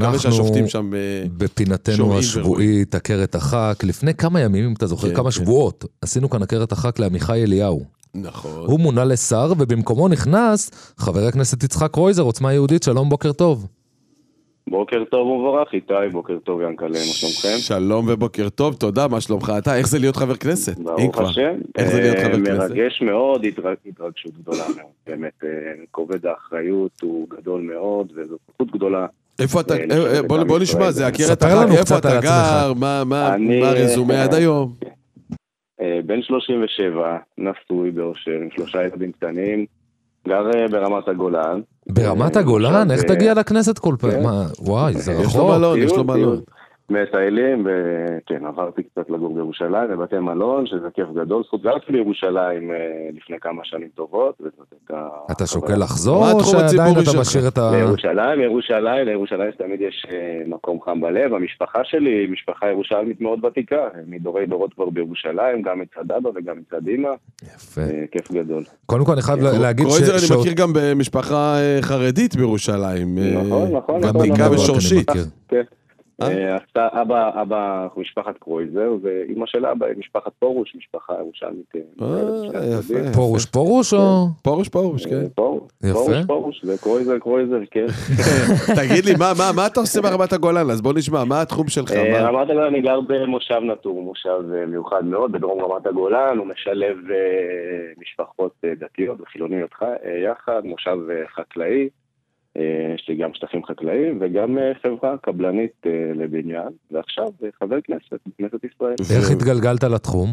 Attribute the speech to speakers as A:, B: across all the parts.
A: מקווה שהשופטים שם
B: בפינתנו השבועית, עקרת הח"כ, לפני כמה ימים, אם אתה זוכר, כמה שבועות, עשינו כאן עקרת הח"כ לעמיחי אליהו.
A: נכון.
B: הוא מונה לשר, ובמקומו נכנס חבר הכנסת יצחק קרויזר, עוצמה יהודית, שלום, בוקר טוב.
C: בוקר טוב ומבורך, איתי, בוקר טוב ינקלה, מה שלומכם?
A: שלום ובוקר טוב, תודה, מה שלומך אתה? איך זה להיות חבר כנסת?
C: ברוך השם.
A: איך זה להיות חבר כנסת?
C: מרגש מאוד, התרגשות גדולה מאוד. באמת, כובד האחריות הוא גדול מאוד, וזו זכות גדולה.
A: איפה אתה, בוא נשמע, זה עקרת
B: ספר לנו
A: הח"כ,
B: קצת
A: איפה
B: על
A: אתה גר, מה הרזומה עד היום?
C: בן 37, נשוי באושר, עם 3 ילדים קטנים, גר ברמת הגולן.
B: ברמת הגולן? איך תגיע לכנסת כל פעם? וואי, זה רחוק.
A: יש לו מלון.
C: מטיילים, וכן, עברתי קצת לגור בירושלים, בבתי מלון, שזה כיף גדול, זכות גרתי בירושלים לפני כמה שנים טובות,
B: אתה שוקל לחזור, או שעדיין אתה משאיר את ה...
C: לירושלים תמיד יש מקום חם בלב, המשפחה שלי היא משפחה ירושלמית מאוד ותיקה, מדורי דורות כבר בירושלים, גם מצד אבא וגם מצד אמא,
B: יפה.
C: כיף גדול.
B: קודם כל אני חייב להגיד
A: קרויזר אני מכיר גם במשפחה חרדית בירושלים,
C: נכון.
A: ותיקה ושורשית.
C: כן. אבא משפחת קרויזר, ואמא של אבא היא משפחת פורוש, משפחה ירושלמית.
A: יפה.
B: פורוש או?
A: פורוש, כן.
C: פורוש, וקרויזר, כן.
A: תגיד לי, מה אתה עושה ברמת הגולן? אז בוא נשמע, מה התחום שלך?
C: רמת הגולן, אני גר במושב נטור, מושב מיוחד מאוד, בדרום רמת הגולן, הוא משלב משפחות דתיות וחילוניות יחד, מושב חקלאי. יש לי גם שטחים חקלאיים וגם חברה קבלנית לבניין, ועכשיו חבר כנסת ישראל.
B: איך התגלגלת לתחום?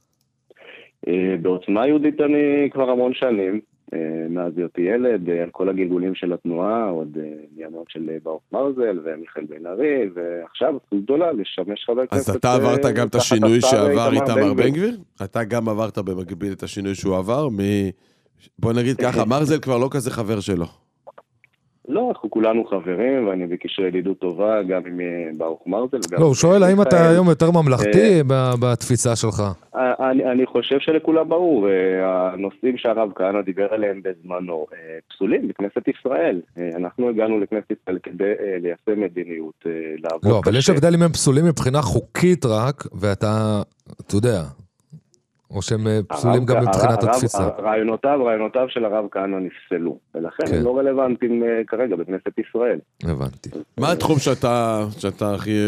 C: בעוצמה יהודית אני כבר המון שנים, מאז היותי ילד, על כל הגלגולים של התנועה, עוד מימות של ברוך מרזל ומיכאל בן ארי, ועכשיו זכות גדולה לשמש חבר כנסת.
A: אז אתה עברת גם את השינוי שעבר איתמר בן גביר? אתה גם עברת במקביל את השינוי שהוא עבר? בוא נגיד ככה, מרזל כבר לא כזה חבר שלו.
C: לא, אנחנו כולנו חברים, ואני בקשרי ידידות טובה, גם עם ברוך מרזל.
B: לא, הוא שואל, האם אתה היום יותר ממלכתי בתפיסה שלך?
C: אני חושב שלכולם ברור, הנושאים שהרב כהנא דיבר עליהם בזמנו, פסולים בכנסת ישראל. אנחנו הגענו לכנסת ישראל כדי ליישם מדיניות, לעבוד קשה.
B: לא, אבל יש הבדל אם הם פסולים מבחינה חוקית רק, ואתה יודע... או שהם פסולים גם מבחינת התפיסה.
C: רעיונותיו של הרב כהנא נפסלו, ולכן הם לא רלוונטיים כרגע בכנסת ישראל.
B: הבנתי.
A: מה התחום שאתה הכי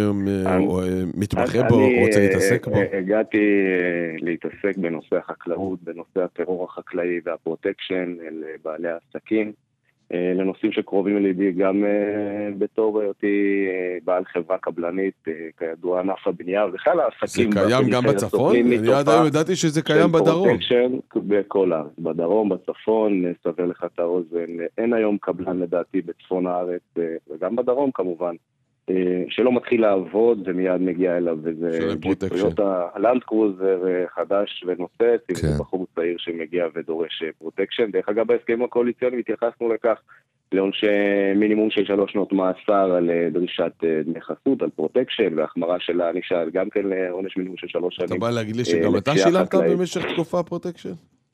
A: מתמחה בו, רוצה להתעסק בו?
C: הגעתי להתעסק בנושא החקלאות, בנושא הטרור החקלאי והפרוטקשן לבעלי העסקים, לנושאים שקרובים לליבי גם בתור אותי בעל חברה קבלנית, כידוע ענף הבנייה וכלל העסקים.
A: זה קיים גם בצפון? אני עד היום ידעתי שזה קיים בדרום.
C: בכל הארץ, בדרום, בצפון, סבר לך את האוזן, אין היום קבלן לדעתי בצפון הארץ, וגם בדרום כמובן, שלא מתחיל לעבוד ומיד מגיע אליו, וזה הלנד קרוזר חדש ונוסט, עם זה בחור צעיר שמגיע ודורש פרוטקשן. דרך אגב, בהסכם הקואליציוני התייחסנו לכך לעונש מינימום של 3 שנות מאסר על דרישת דמי חסות, על פרוטקשן, והחמרה של הענישה, גם כן לעונש מינימום של 3 שנים.
A: אתה בא להגיד לי שגם אתה שילמת במשך תקופה פרוטקשן?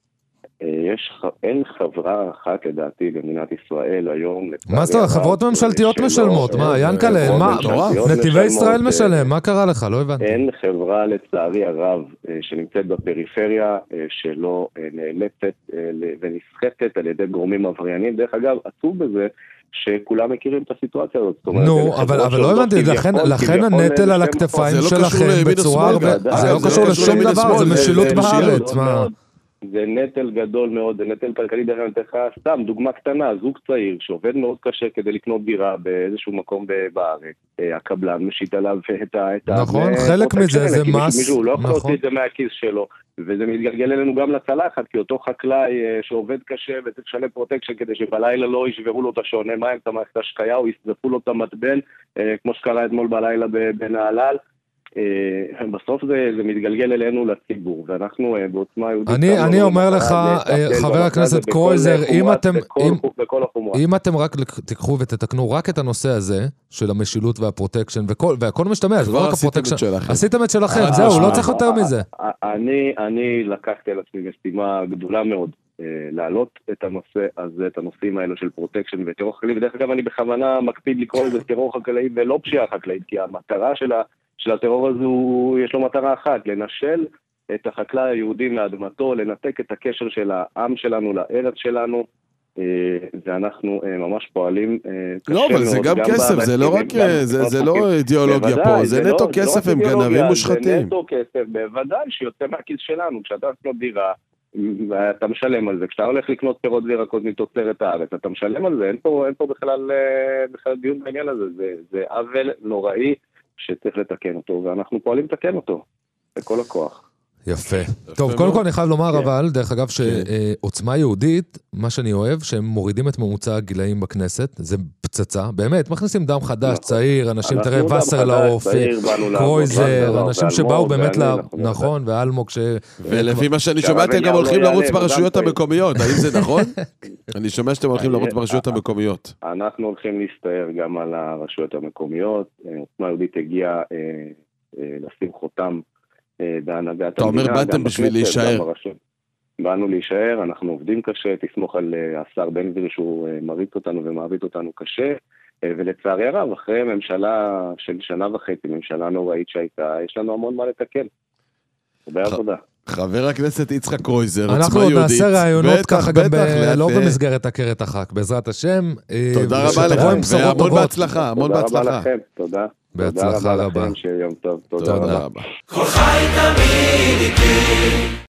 C: אין חברה אחת לדעתי במדינת ישראל היום.
B: מה זאת אומרת? חברות ממשלתיות משלמות, מה? ינקלה, נתיבי ישראל משלם, מה קרה לך? לא הבנתי.
C: אין חברה לצערי הרב שנמצאת בפריפריה שלא נאלצת ונסחטת על ידי גורמים עבריינים. דרך אגב, עצוב בזה שכולם מכירים את הסיטואציה הזאת.
B: נו, אבל לא הבנתי, לכן הנטל על הכתפיים שלכם בצורה הרבה... זה לא קשור לשום דבר, זה משילות בארץ, מה?
C: זה נטל גדול מאוד, זה נטל כלכלי. דרך אגב, סתם דוגמה קטנה, זוג צעיר שעובד מאוד קשה כדי לקנות דירה באיזשהו מקום בארץ, הקבלן משית עליו את
B: נכון, חלק מזה זה מס,
C: מישהו לא יכול להוציא את זה מהכיס שלו, וזה מתגלגל אלינו גם לצלחת, כי אותו חקלאי שעובד קשה וצריך לשלם פרוטקשן כדי שבלילה לא ישברו לו את השעוני מים, את המערכת השקיה, או יסדפו לו את המטבן, כמו שקרה אתמול בלילה בנהלל. בסוף זה מתגלגל אלינו לציבור, ואנחנו בעוצמה יהודית...
B: אני אומר לך, חבר הכנסת קרויזר, אם אתם רק תיקחו ותתקנו רק את הנושא הזה, של המשילות והפרוטקשן, והכל משתמע, זה לא רק הפרוטקשן, עשיתם את שלכם, זהו, לא צריך יותר מזה.
C: אני לקחתי על עצמי משימה גדולה מאוד, להעלות את הנושא הזה, את הנושאים האלו של פרוטקשן וטרור חקלאי, ודרך אגב אני בכוונה מקפיד לקרוא לזה טרור חקלאי ולא פשיעה חקלאית, כי המטרה של הטרור הזה יש לו מטרה אחת, לנשל את החקלאי היהודי מאדמתו, לנתק את הקשר של העם שלנו לארץ שלנו, ואנחנו ממש פועלים
A: לא, אבל זה גם כסף, זה לא רק, זה לא אידיאולוגיה פה, זה נטו כסף, הם גנבים מושחתים.
C: זה נטו כסף, בוודאי שיוצא מהכיס שלנו, כשאתה לקנות דירה, ואתה משלם על זה, כשאתה הולך לקנות פירות וירקות מתוצרת הארץ, אתה משלם על זה, אין פה בכלל דיון בעניין הזה, זה עוול נוראי שצריך לתקן אותו, ואנחנו פועלים לתקן אותו, בכל הכוח.
B: יפה. טוב, קודם כל אני חייב לומר אבל, דרך אגב, שעוצמה יהודית, מה שאני אוהב, שהם מורידים את ממוצע הגילאים בכנסת, זה פצצה, באמת, מכניסים דם חדש, צעיר, אנשים, תראה, וסרלאוף, קרויזר, אנשים שבאו באמת, נכון, ואלמוג ש...
A: ולפי מה שאני שומע, אתם גם הולכים לרוץ ברשויות המקומיות, האם זה נכון? אני שומע שאתם הולכים לרוץ ברשויות המקומיות.
C: אנחנו הולכים להסתער גם על הרשויות המקומיות, עוצמה יהודית הגיעה לשים חותם בהנהגת
A: אתה אומר, באתם בשביל להישאר.
C: באנו להישאר, אנחנו עובדים קשה, תסמוך על השר בן גביר שהוא מריץ אותנו ומעביד אותנו קשה, ולצערי הרב, אחרי ממשלה של שנה וחצי, ממשלה נוראית שהייתה, יש לנו המון מה לתקן. הרבה עבודה.
A: חבר הכנסת יצחק קרויזר, עוצמה יהודית.
B: אנחנו עוד נעשה רעיונות ככה גם לא במסגרת עקרת החק, בעזרת השם.
A: תודה רבה לכם, והמון בהצלחה, המון בהצלחה.
C: תודה רבה לכם, תודה.
B: בהצלחה רבה.
C: שיום טוב,
A: תודה רבה.
D: כל חי תמיד איתי